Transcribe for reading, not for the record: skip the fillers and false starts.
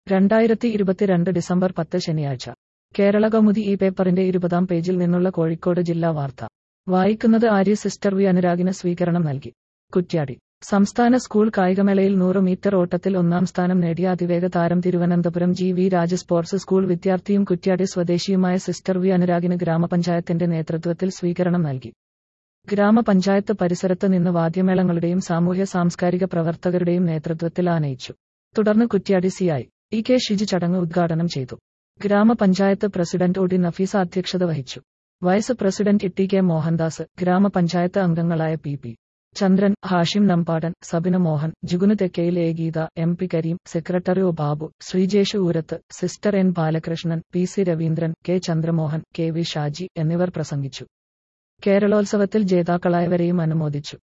2022 December 10 ശനിയാഴ്ച. കേരളകൗമുദി ഈ പേപ്പറിന്റെ 20-ാം പേജിൽ നിന്നുള്ള കോഴിക്കോട് ജില്ലാ വാർത്ത. വായിക്കുന്നത് ആര്യ. സിസ്റ്റർ വി അനുരാഗിന് സ്വീകരണം നൽകി. കുറ്റ്യാടി. സംസ്ഥാന സ്കൂൾ കായികമേളയിൽ 100 മീറ്റർ ഓട്ടത്തിൽ 1-ാം സ്ഥാനം നേടിയ അതിവേഗ താരം Thiruvananthapuram G V Raja sports school വിദ്യാർത്ഥിയും കുറ്റ്യാടി സ്വദേശിയുമായ സിസ്റ്റർ വി അനുരാഗിന് ഗ്രാമപഞ്ചായത്തിന്റെ നേതൃത്വത്തിൽ സ്വീകരണം നൽകി. ഗ്രാമപഞ്ചായത്ത് പരിസരത്ത് നിന്ന് വാദ്യമേളങ്ങളുടെയും സാമൂഹ്യ സാംസ്കാരിക പ്രവർത്തകരുടെയും നേതൃത്വത്തിൽ ആനയിച്ചു. തുടർന്ന് Kuttiady CI. E K Shiju ചടങ്ങ് ഉദ്ഘാടനം ചെയ്തു. ഗ്രാമപഞ്ചായത്ത് പ്രസിഡന്റ് ഒ ഡി നഫീസ അധ്യക്ഷത വഹിച്ചു. Vice president T K Mohandas, ഗ്രാമപഞ്ചായത്ത് അംഗങ്ങളായ പി പി ചന്ദ്രൻ, ഹാഷിം നമ്പാടൻ, സബിന മോഹൻ, ജുഗുന് Thekkayil A Geetha, M P Kareem, secretary O Babu, Sreejesh Oorath, sister N Balakrishnan, P C Raveendran, K Chandramohan, K V Shaji എന്നിവർ പ്രസംഗിച്ചു. കേരളോത്സവത്തിൽ ജേതാക്കളായവരെയും അനുമോദിച്ചു.